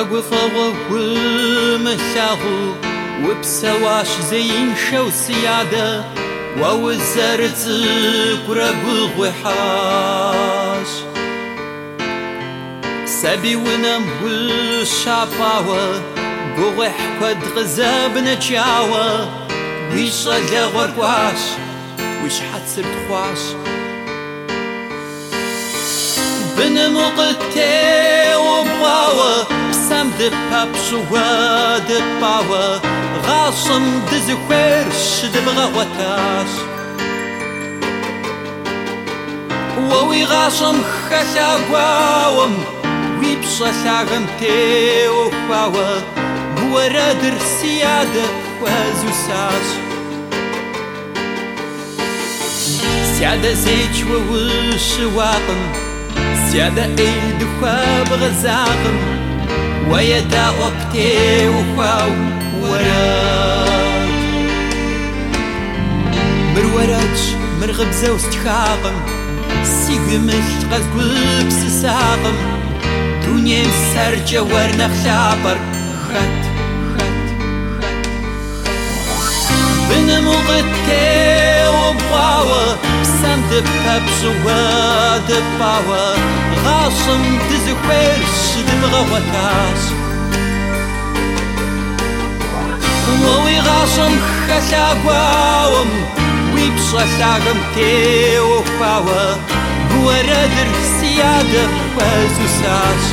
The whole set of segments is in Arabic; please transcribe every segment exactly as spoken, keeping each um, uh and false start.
وقفة ومشاغو وبسواش زين شو سيادة ووزرت قرب وحاش سبي ونم والشعباوة قوح قد غزابنا جاوة ويش غلغور قواش ويش حتسر تخواش بنمقتي وبغاوة بسام دباب شوا دباوة غاشم دزخيرش دبغاوتاش ووي غاشم خشاقواوم ويبشاشاغم تي وخواوة بورادر سيادة وزوساش سيادة زيج ووشواقم سيادة ايد خواب غزاقم ويدا وقتي وخواو وراد مروراتش مرغب زوست خاقم سيقمش غزقلب سساقم دنيا سرجة ورنا خلابر خط خط خط بنمغتي وبغاوة بسام دباب شوا دباوة غاشم دزخيرش دبغاوتاش ووي غاشم خشاقواوم ويبشاشاغم تي وخواوة بورادر سيادة وزوساش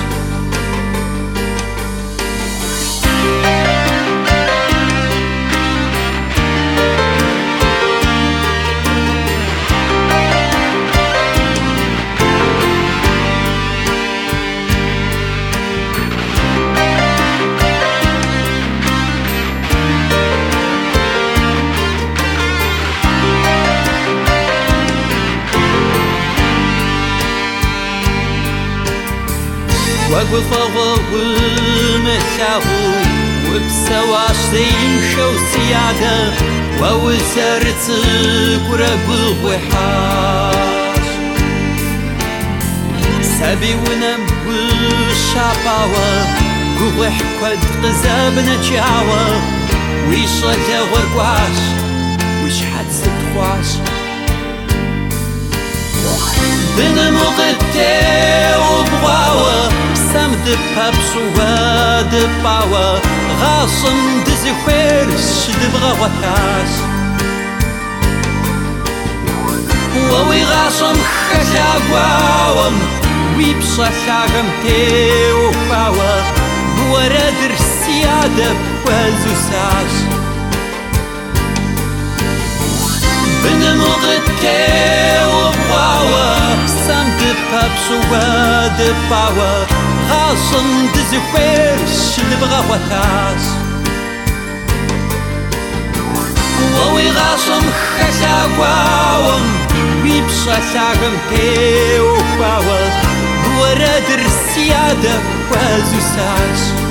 وقفة ومشاغو وبسواش زين شو سيادة ووزرت قرب وحاش سبي ونم والشعباوة قوح قد غزابنا جاوة ويش غلغور قواش ويش حتسر تخواش بنمغتي وبغاوة بسام دباب شوا دباوة غاشم دزخيرش دبغاوتاش ووي غاشم خشاقواوم ويبشاشاغم تي وخواوة بورادر سيادة وزوساش بنمغتي وبغاوة بسام دباب شوا دباوة غاشم دزخيرش دبغاوتاش ووي غاشم خشاقواوم ويبشاشاغم تي وخواوة بورادر سيادة وزوساش